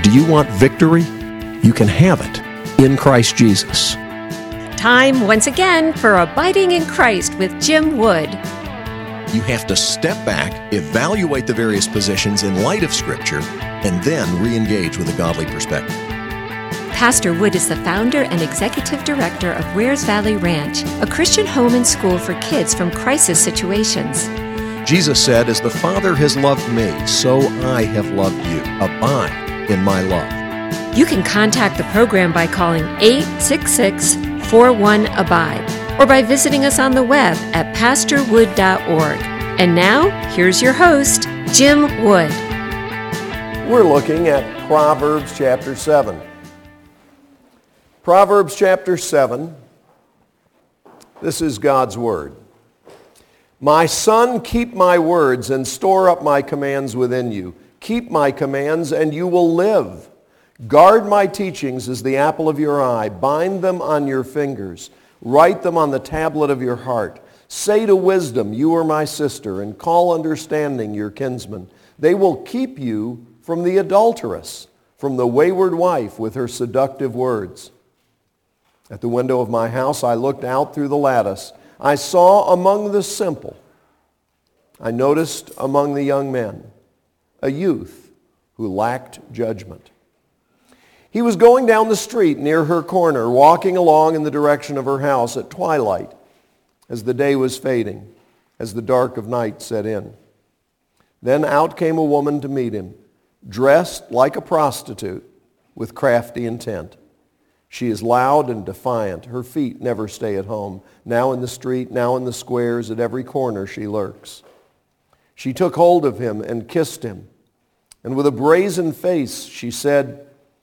Do you want victory? You can have it in Christ Jesus. Time once again for Abiding in Christ with Jim Wood. You have to step back, evaluate the various positions in light of Scripture, and then re-engage with a godly perspective. Pastor Wood is the founder and executive director of Wears Valley Ranch, a Christian home and school for kids from crisis situations. Jesus said, "As the Father has loved me, so I have loved you. Abide in my love." You can contact the program by calling 866-41-ABIDE or by visiting us on the web at pastorwood.org. And now, here's your host, Jim Wood. We're looking at Proverbs chapter 7. Proverbs chapter 7, this is God's Word. "My son, keep my words and store up my commands within you. Keep my commands and you will live. Guard my teachings as the apple of your eye. Bind them on your fingers. Write them on the tablet of your heart. Say to wisdom, you are my sister, and call understanding your kinsman. They will keep you from the adulteress, from the wayward wife with her seductive words. At the window of my house I looked out through the lattice. I saw among the simple, I noticed among the young men, a youth who lacked judgment. He was going down the street near her corner, walking along in the direction of her house at twilight, as the day was fading, as the dark of night set in. Then out came a woman to meet him, dressed like a prostitute with crafty intent. She is loud and defiant. Her feet never stay at home. Now in the street, now in the squares, at every corner she lurks. She took hold of him and kissed him. And with a brazen face she said,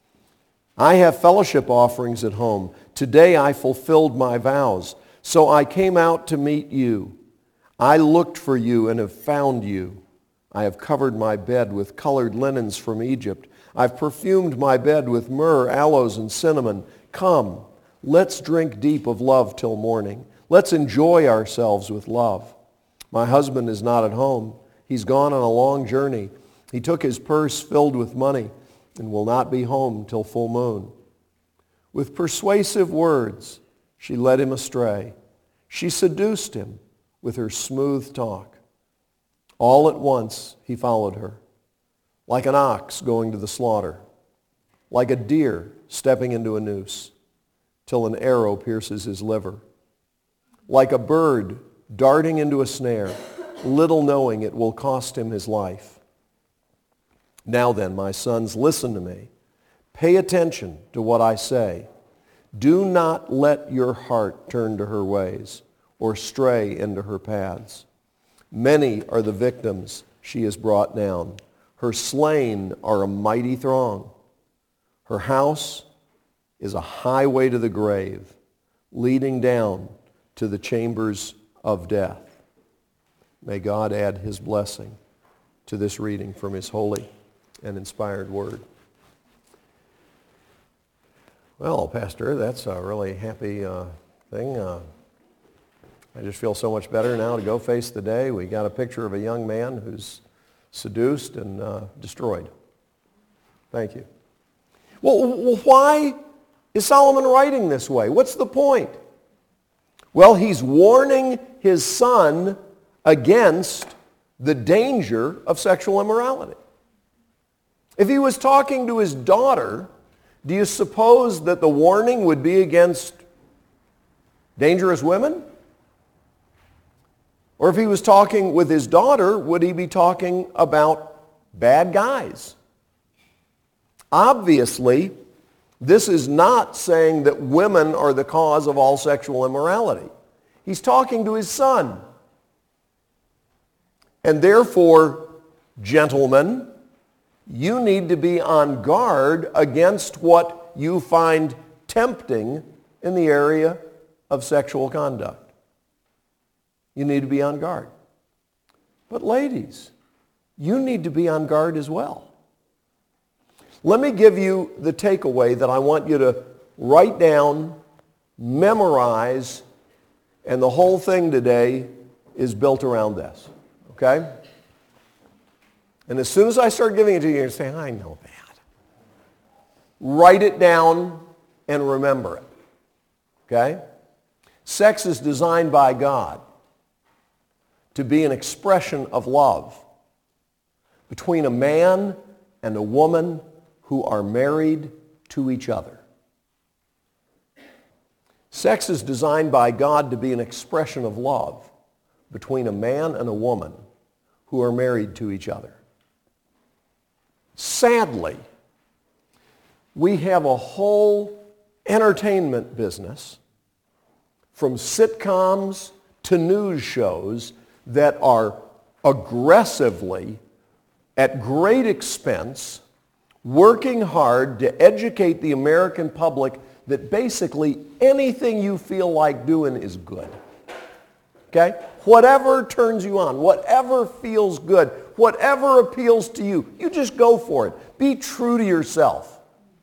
I have fellowship offerings at home. Today I fulfilled my vows. So I came out to meet you. I looked for you and have found you. I have covered my bed with colored linens from Egypt. I've perfumed my bed with myrrh, aloes, and cinnamon. Come, let's drink deep of love till morning. Let's enjoy ourselves with love. My husband is not at home. He's gone on a long journey. He took his purse filled with money and will not be home till full moon. With persuasive words, she led him astray. She seduced him with her smooth talk. All at once he followed her, like an ox going to the slaughter, like a deer stepping into a noose, till an arrow pierces his liver, like a bird darting into a snare, little knowing it will cost him his life. Now then, my sons, listen to me. Pay attention to what I say. Do not let your heart turn to her ways or stray into her paths. Many are the victims she has brought down. Her slain are a mighty throng. Her house is a highway to the grave, leading down to the chambers of death. May God add his blessing to this reading from his holy and inspired word. Well, Pastor, that's a really happy thing. I just feel so much better now to go face the day. We got a picture of a young man who's seduced and destroyed. Thank you. Well, why is Solomon writing this way? What's the point? Well, he's warning his son against the danger of sexual immorality. If he was talking to his daughter, do you suppose that the warning would be against dangerous women? Or if he was talking with his daughter, would he be talking about bad guys? Obviously, this is not saying that women are the cause of all sexual immorality. He's talking to his son. And therefore, gentlemen, you need to be on guard against what you find tempting in the area of sexual conduct. You need to be on guard. But ladies, you need to be on guard as well. Let me give you the takeaway that I want you to write down, memorize, and the whole thing today is built around this. Okay? And as soon as I start giving it to you, you're going to say, I know that. write it down and remember it. Okay? Sex is designed by God to be an expression of love between a man and a woman who are married to each other. Sex is designed by God to be an expression of love between a man and a woman who are married to each other. Sadly, we have a whole entertainment business, from sitcoms to news shows, that are aggressively, at great expense, working hard to educate the American public that basically anything you feel like doing is good. Okay? Whatever turns you on, whatever feels good, whatever appeals to you, you just go for it. Be true to yourself.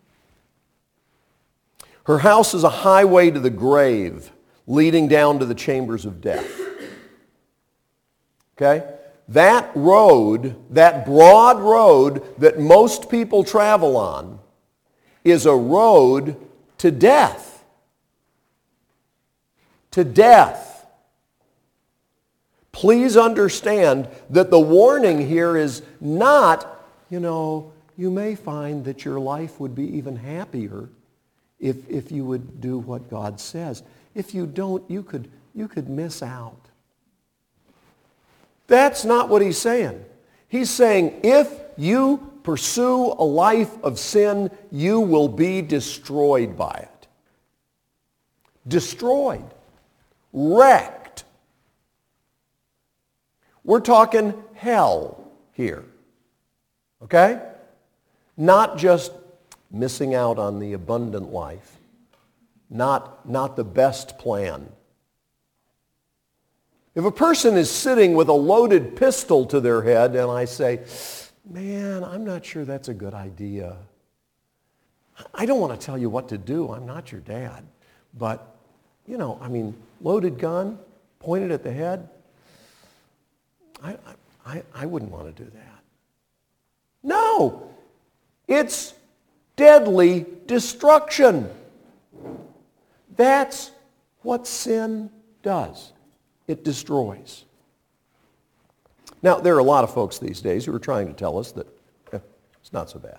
Her house is a highway to the grave, leading down to the chambers of death. Okay? That road, that broad road that most people travel on, is a road to death. To death. Please understand that the warning here is not, you may find that your life would be even happier if you would do what God says. If you don't, you could miss out. That's not what he's saying. He's saying if you pursue a life of sin, you will be destroyed by it. Destroyed. Wrecked. We're talking hell here. Okay? Not just missing out on the abundant life. Not the best plan. If a person is sitting with a loaded pistol to their head and I say, man, I'm not sure that's a good idea. I don't want to tell you what to do. I'm not your dad. But, loaded gun, pointed at the head, I wouldn't want to do that. No, it's deadly destruction. That's what sin does. It destroys. Now, there are a lot of folks these days who are trying to tell us that it's not so bad.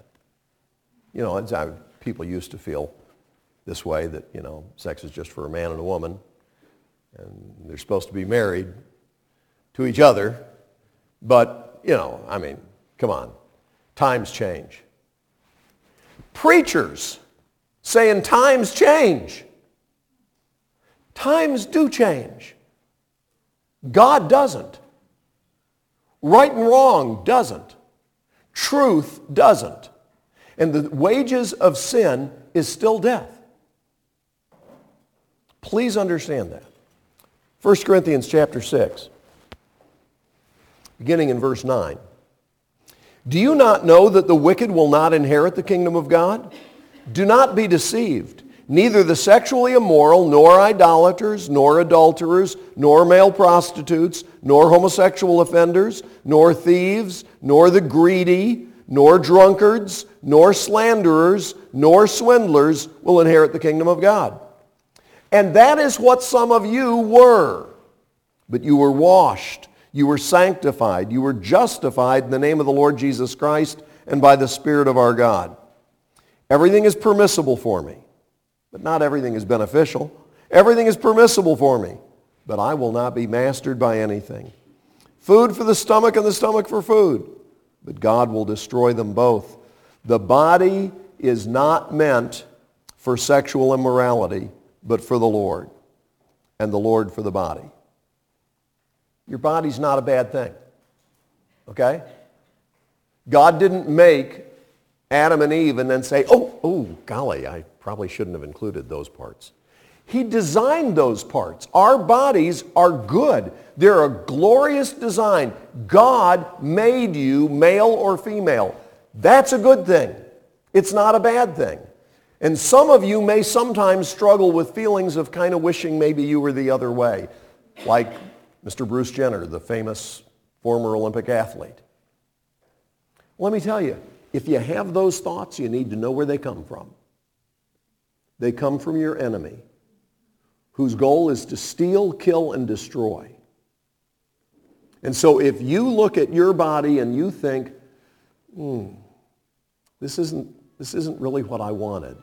People used to feel this way, that, sex is just for a man and a woman, and they're supposed to be married to each other. But, come on. Times change. Preachers saying times change. Times do change. God doesn't. Right and wrong doesn't. Truth doesn't. And the wages of sin is still death. Please understand that. 1 Corinthians chapter 6, beginning in verse 9. Do you not know that the wicked will not inherit the kingdom of God? Do not be deceived. Neither the sexually immoral, nor idolaters, nor adulterers, nor male prostitutes, nor homosexual offenders, nor thieves, nor the greedy, nor drunkards, nor slanderers, nor swindlers will inherit the kingdom of God. And that is what some of you were. But you were washed, you were sanctified, you were justified in the name of the Lord Jesus Christ and by the Spirit of our God. Everything is permissible for me, but not everything is beneficial. Everything is permissible for me, but I will not be mastered by anything. Food for the stomach and the stomach for food, but God will destroy them both. The body is not meant for sexual immorality, but for the Lord, and the Lord for the body. Your body's not a bad thing, okay? God didn't make Adam and Eve and then say, oh, golly, I probably shouldn't have included those parts. He designed those parts. Our bodies are good. They're a glorious design. God made you male or female. That's a good thing. It's not a bad thing. And some of you may sometimes struggle with feelings of kind of wishing maybe you were the other way, like Mr. Bruce Jenner, the famous former Olympic athlete. Let me tell you, If you have those thoughts, you need to know where they come from. They come from your enemy, whose goal is to steal, kill, and destroy. And so if you look at your body and you think, this isn't really what I wanted,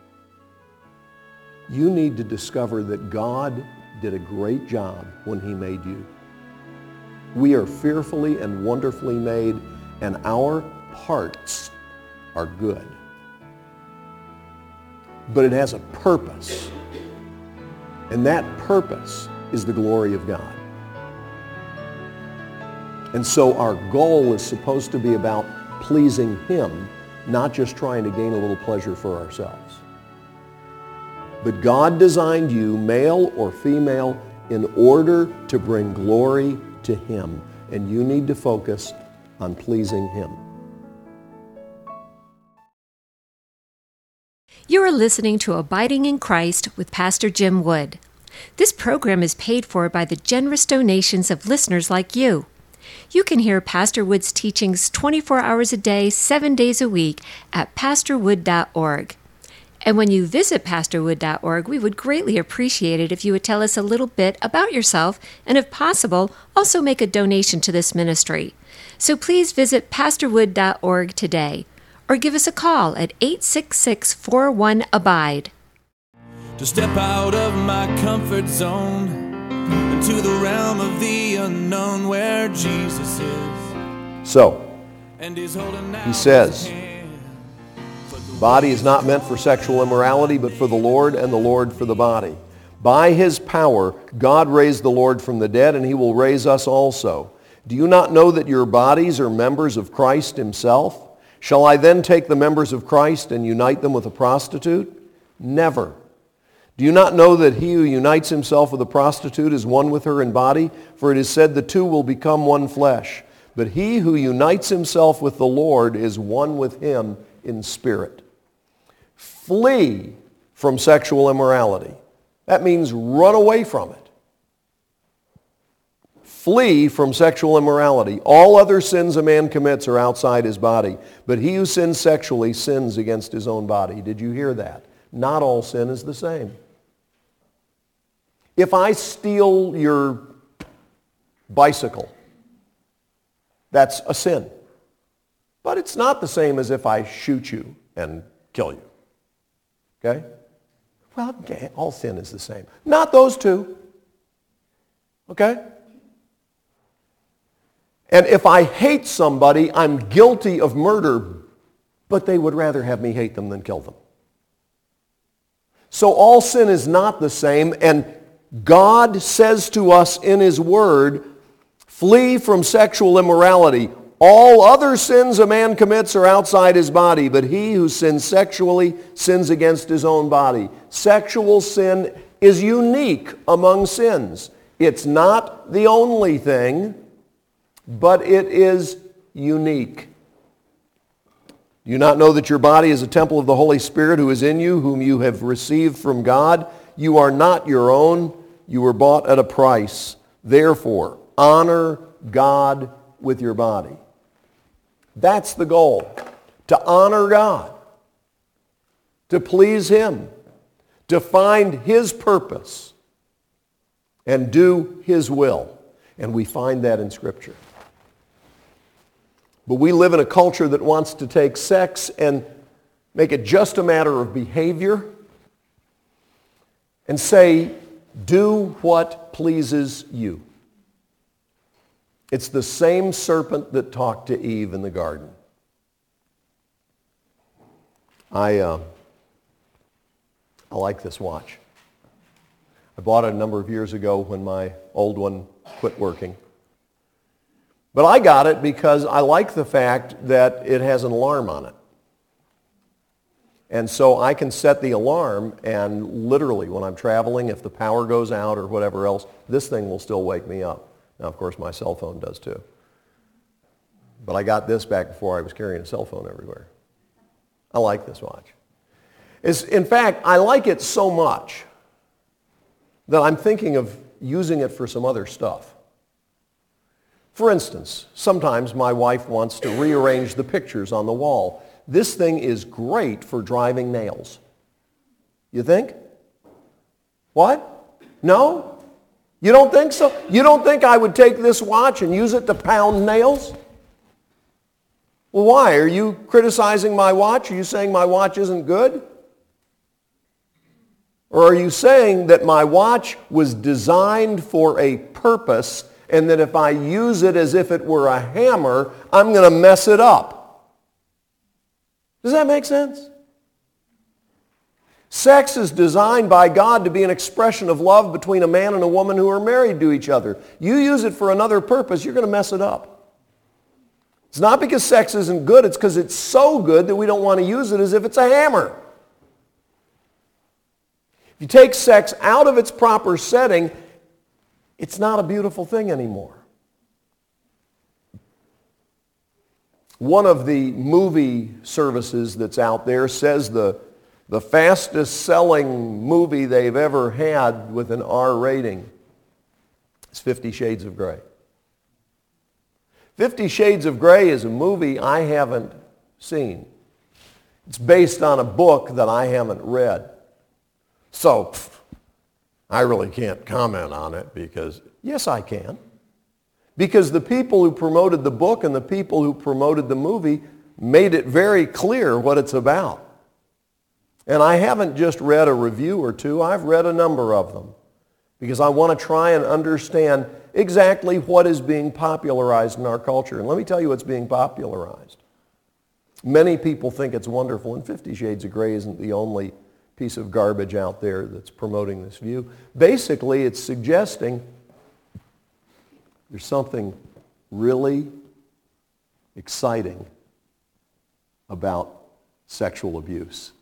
you need to discover that God did a great job when he made you. We are fearfully and wonderfully made, and our parts are good. But it has a purpose, and that purpose is the glory of God. And so our goal is supposed to be about pleasing him, not just trying to gain a little pleasure for ourselves. But God designed you, male or female, in order to bring glory to him. And you need to focus on pleasing him. You are listening to Abiding in Christ with Pastor Jim Wood. This program is paid for by the generous donations of listeners like you. You can hear Pastor Wood's teachings 24 hours a day, 7 days a week at pastorwood.org. And when you visit pastorwood.org, we would greatly appreciate it if you would tell us a little bit about yourself and, if possible, also make a donation to this ministry. So please visit pastorwood.org today or give us a call at 866-41-ABIDE. To step out of my comfort zone into the realm of the unknown where Jesus is. So, And he's holding out he says, his hand. body is not meant for sexual immorality, but for the Lord, and the Lord for the body. By his power, God raised the Lord from the dead, and he will raise us also. Do you not know that your bodies are members of Christ himself? Shall I then take the members of Christ and unite them with a prostitute? Never. Do you not know that he who unites himself with a prostitute is one with her in body? For it is said, the two will become one flesh. But he who unites himself with the Lord is one with him in spirit. Flee from sexual immorality. That means run away from it. Flee from sexual immorality. All other sins a man commits are outside his body, but he who sins sexually sins against his own body. Did you hear that? Not all sin is the same. If I steal your bicycle, that's a sin. But it's not the same as if I shoot you and kill you. Okay? Well, okay, all sin is the same. Not those two. Okay? And if I hate somebody, I'm guilty of murder, but they would rather have me hate them than kill them. So all sin is not the same, and God says to us in his word, flee from sexual immorality. All other sins a man commits are outside his body, but he who sins sexually sins against his own body. Sexual sin is unique among sins. It's not the only thing, but it is unique. Do you not know that your body is a temple of the Holy Spirit who is in you, whom you have received from God? You are not your own. You were bought at a price. Therefore, honor God with your body. That's the goal, to honor God, to please him, to find his purpose, and do his will. And we find that in Scripture. But we live in a culture that wants to take sex and make it just a matter of behavior and say, do what pleases you. It's the same serpent that talked to Eve in the garden. I like this watch. I bought it a number of years ago when my old one quit working. But I got it because I like the fact that it has an alarm on it. And so I can set the alarm, and literally when I'm traveling, if the power goes out or whatever else, this thing will still wake me up. Now, of course, my cell phone does too. But I got this back before I was carrying a cell phone everywhere. I like this watch. In fact, I like it so much that I'm thinking of using it for some other stuff. For instance, sometimes my wife wants to rearrange the pictures on the wall. This thing is great for driving nails. You think? What? No? You don't think so? You don't think I would take this watch and use it to pound nails? Well, why? Are you criticizing my watch? Are you saying my watch isn't good? Or are you saying that my watch was designed for a purpose and that if I use it as if it were a hammer, I'm going to mess it up? Does that make sense? Sex is designed by God to be an expression of love between a man and a woman who are married to each other. You use it for another purpose, you're going to mess it up. It's not because sex isn't good, it's because it's so good that we don't want to use it as if it's a hammer. If you take sex out of its proper setting, it's not a beautiful thing anymore. One of the movie services that's out there says the fastest selling movie they've ever had with an R rating is 50 Shades of Grey. 50 Shades of Grey is a movie I haven't seen. It's based on a book that I haven't read. So, I really can't comment on it because, yes, I can. Because the people who promoted the book and the people who promoted the movie made it very clear what it's about. And I haven't just read a review or two, I've read a number of them. Because I want to try and understand exactly what is being popularized in our culture. And let me tell you what's being popularized. Many people think it's wonderful, and 50 Shades of Grey isn't the only piece of garbage out there that's promoting this view. Basically, it's suggesting there's something really exciting about sexual abuse.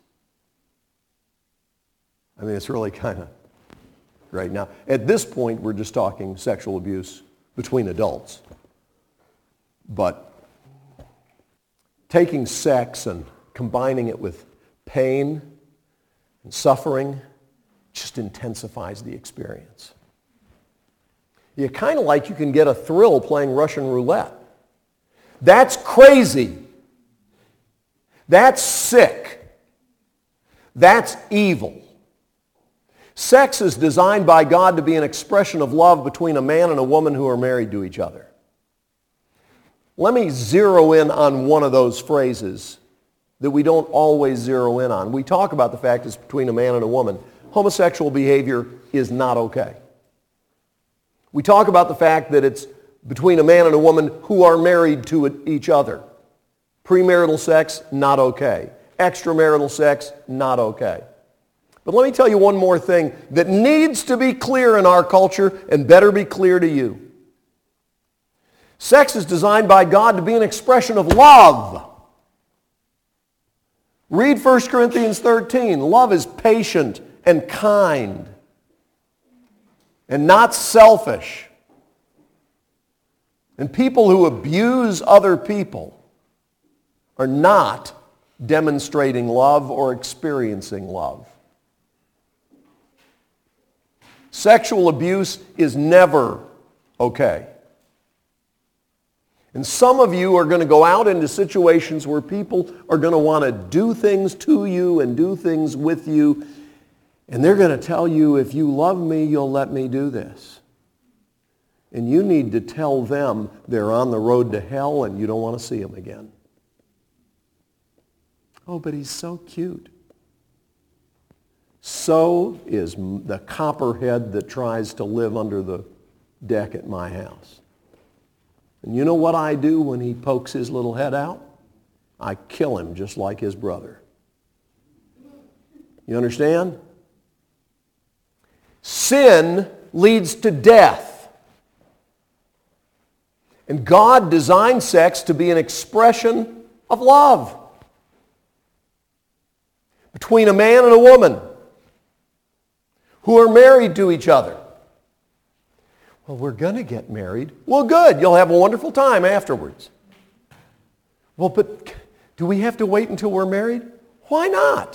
I mean, it's really kind of great. Now, at this point, we're just talking sexual abuse between adults. But taking sex and combining it with pain and suffering just intensifies the experience. You kind of like you can get a thrill playing Russian roulette. That's crazy. That's sick. That's evil. Sex is designed by God to be an expression of love between a man and a woman who are married to each other. Let me zero in on one of those phrases that we don't always zero in on. We talk about the fact it's between a man and a woman. Homosexual behavior is not okay. We talk about the fact that it's between a man and a woman who are married to each other. Premarital sex, not okay. Extramarital sex, not okay. But let me tell you one more thing that needs to be clear in our culture and better be clear to you. Sex is designed by God to be an expression of love. Read 1 Corinthians 13. Love is patient and kind and not selfish. And people who abuse other people are not demonstrating love or experiencing love. Sexual abuse is never okay. And some of you are going to go out into situations where people are going to want to do things to you and do things with you. And they're going to tell you, if you love me, you'll let me do this. And you need to tell them they're on the road to hell and you don't want to see them again. Oh, but he's so cute. So is the copperhead that tries to live under the deck at my house. And you know what I do when he pokes his little head out? I kill him just like his brother. You understand? Sin leads to death. And God designed sex to be an expression of love between a man and a woman who are married to each other. Well, we're going to get married. Well, good. You'll have a wonderful time afterwards. Well, but do we have to wait until we're married? Why not?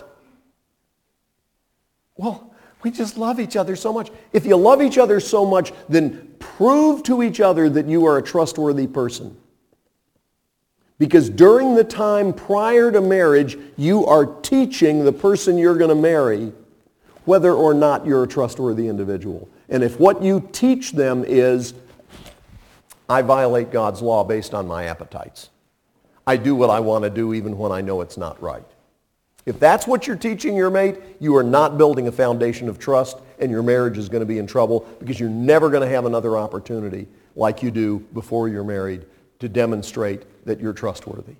Well, we just love each other so much. If you love each other so much, then Prove to each other that you are a trustworthy person. Because during the time prior to marriage, you are teaching the person you're going to marry whether or not you're a trustworthy individual. And if what you teach them is, I violate God's law based on my appetites. I do what I want to do even when I know it's not right. If that's what you're teaching your mate, you are not building a foundation of trust, and your marriage is going to be in trouble because you're never going to have another opportunity like you do before you're married to demonstrate that you're trustworthy.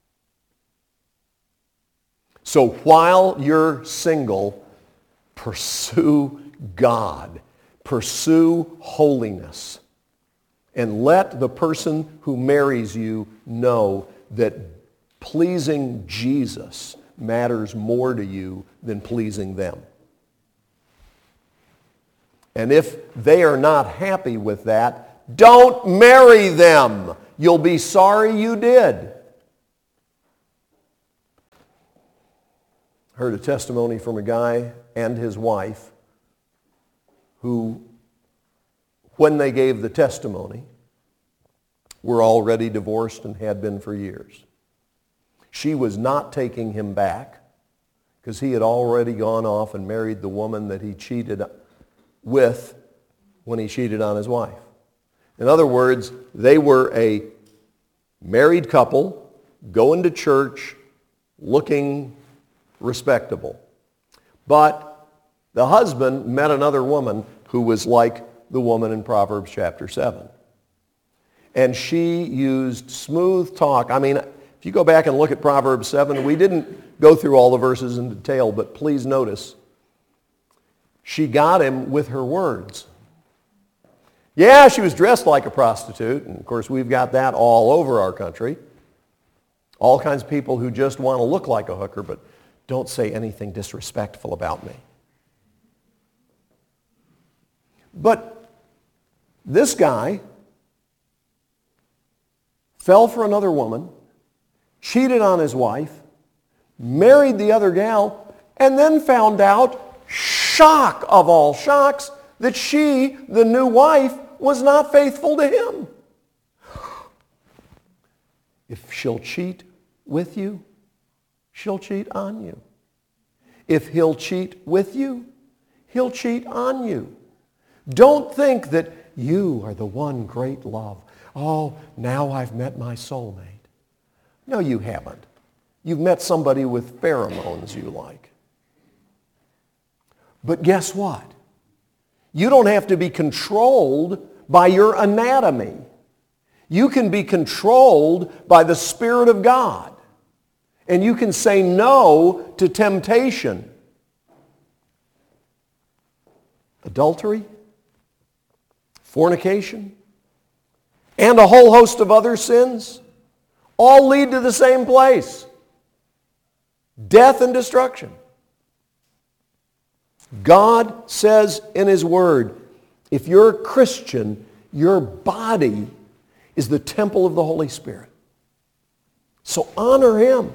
So while you're single, pursue God. Pursue holiness. And let the person who marries you know that pleasing Jesus matters more to you than pleasing them. And if they are not happy with that, don't marry them. You'll be sorry you did. I heard a testimony from a guy and his wife who, when they gave the testimony, were already divorced and had been for years. She was not taking him back because he had already gone off and married the woman that he cheated with when he cheated on his wife. In other words, they were a married couple going to church looking respectable. But the husband met another woman who was like the woman in Proverbs chapter 7. And she used smooth talk. I mean, if you go back and look at Proverbs 7, we didn't go through all the verses in detail, but please notice, she got him with her words. Yeah, she was dressed like a prostitute, and of course we've got that all over our country. All kinds of people who just want to look like a hooker, but don't say anything disrespectful about me. But this guy fell for another woman, cheated on his wife, married the other gal, and then found out, shock of all shocks, that she, the new wife, was not faithful to him. If she'll cheat with you, she'll cheat on you. If he'll cheat with you, he'll cheat on you. Don't think that you are the one great love. Oh, now I've met my soulmate. No, you haven't. You've met somebody with pheromones you like. But guess what? You don't have to be controlled by your anatomy. You can be controlled by the Spirit of God. And you can say no to temptation. Adultery, fornication, and a whole host of other sins all lead to the same place: death and destruction. God says in His Word, if you're a Christian, your body is the temple of the Holy Spirit. So honor Him.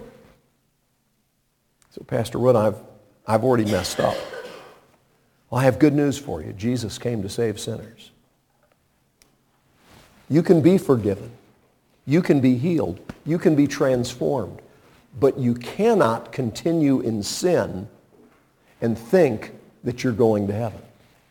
So Pastor Wood, I've already messed up. Well, I have good news for you. Jesus came to save sinners. You can be forgiven. You can be healed. You can be transformed. But you cannot continue in sin and think that you're going to heaven.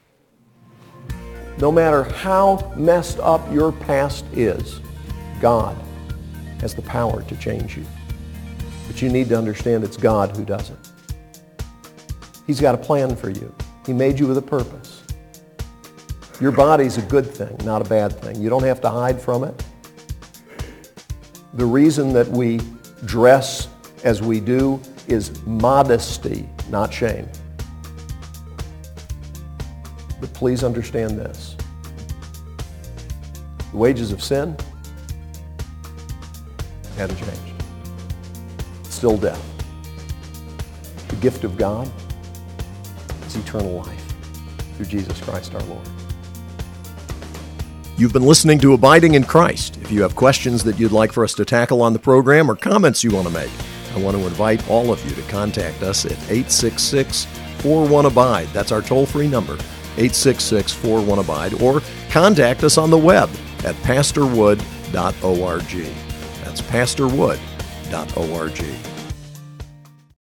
No matter how messed up your past is, God has the power to change you. But you need to understand it's God who does it. He's got a plan for you. He made you with a purpose. Your body's a good thing, not a bad thing. You don't have to hide from it. The reason that we dress as we do is modesty, not shame. But please understand this. The wages of sin haven't changed. It's still death. The gift of God is eternal life through Jesus Christ our Lord. You've been listening to Abiding in Christ. If you have questions that you'd like for us to tackle on the program or comments you want to make, I want to invite all of you to contact us at 866-41-ABIDE. That's our toll-free number, 866-41-ABIDE. Or contact us on the web at pastorwood.org. That's pastorwood.org.